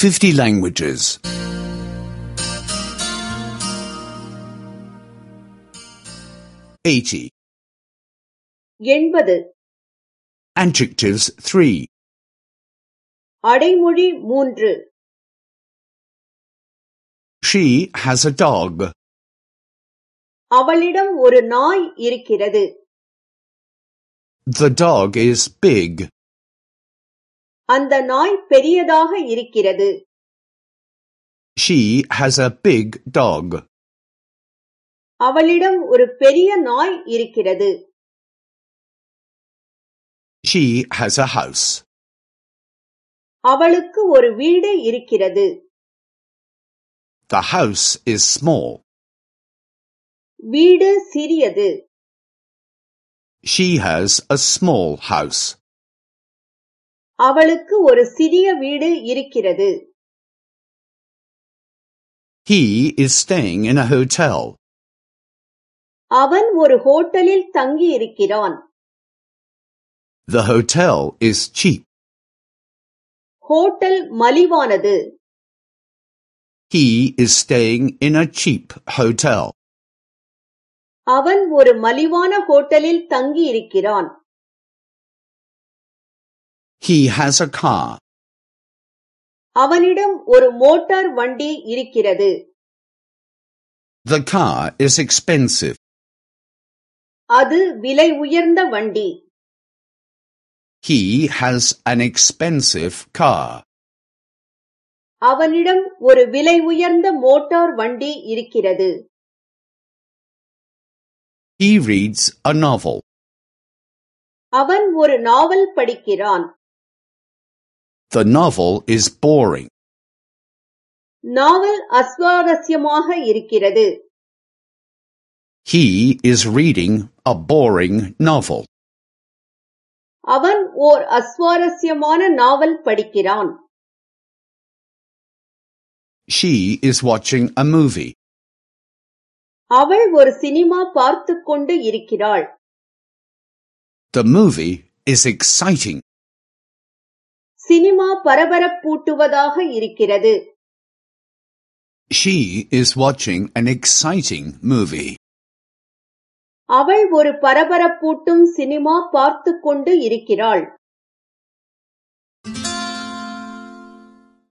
50 languages. 80. 80. Adjectives 3. அடைமொழி 3. She has a dog. அவளிடம் ஒரு நாய் இருக்கிறது. The dog is big. அந்த நாய் பெரியதாக இருக்கிறது. She has a big dog. அவளிடம் ஒரு பெரிய நாய் இருக்கிறது. She has a house. அவளுக்கு ஒரு வீடு இருக்கிறது. The house is small. வீடு சிறியது. She has a small house. அவளுக்கு ஒரு சிறிய வீடு இருக்கிறது. He is staying in a hotel. அவன் ஒரு ஹோட்டலில் தங்கி இருக்கிறான். The hotel is cheap. Hotel மலிவானது. He is staying in a cheap hotel. அவன் ஒரு மலிவான ஹோட்டலில் தங்கி இருக்கிறான். He has a car. அவனிடம் ஒரு மோட்டார் வண்டி இருக்கிறது. The car is expensive. அது விலை உயர்ந்த வண்டி. He has an expensive car. அவனிடம் ஒரு விலை உயர்ந்த மோட்டார் வண்டி இருக்கிறது. He reads a novel. அவன் ஒரு நாவல் படிக்கிறான். The novel is boring. நாவல் அஸ்வாரஸ்யமாக இருக்கிறது. He is reading a boring novel. அவன் ஓர் அஸ்வாரஸ்யமான நாவல் படிக்கிறான். She is watching a movie. அவள் ஒரு சினிமா பார்த்துக் கொண்டு இருக்கிறாள். The movie is exciting. Cinema பரபரப்பூட்டுவதாக இருக்கிறது. She is watching an exciting movie. அவள் ஒரு பரபரப்பூட்டும் சினிமா பார்த்துக் கொண்டு இருக்கிறாள்.